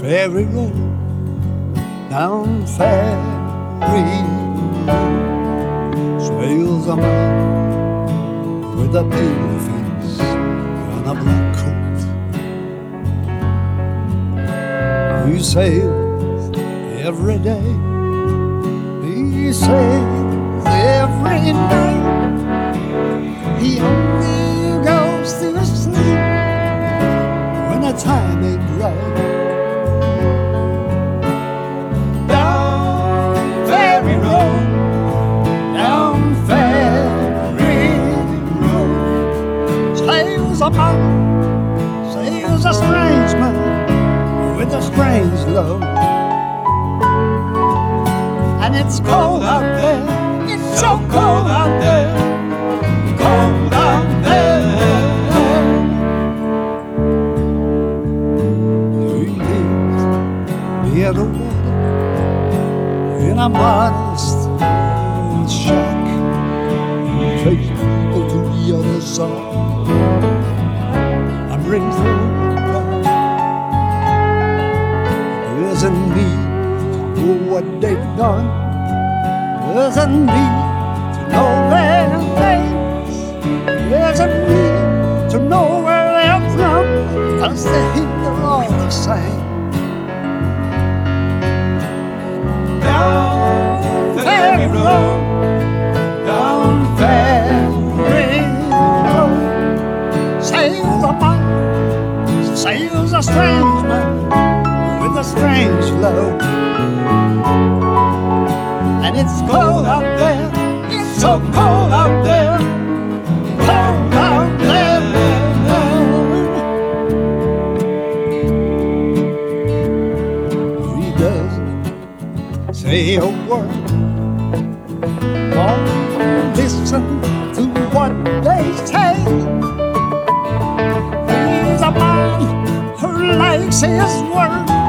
Ferry Road, down Ferry Road, sails a man with a pale face and a black coat. He sails every day, he sails every night. He only goes to sleep when the time ain't right. Down Ferry Road, down Ferry Road, sails a man, sails a strange man with a strange love. And it's cold out there, it's so cold out there, cold out there. He lives near the water in a modest old shack. He takes people to the other side and brings them back. Doesn't need to know what they've done, doesn't need to know their names, doesn't need to know where they're from, 'cause they're all the same. Down Ferry Road, down Ferry Road, sails a man, sails a strange man with a strange love. And it's cold out there, it's so cold out there, cold out there. He doesn't say a word, won't listen to what they say. He's a man who likes his work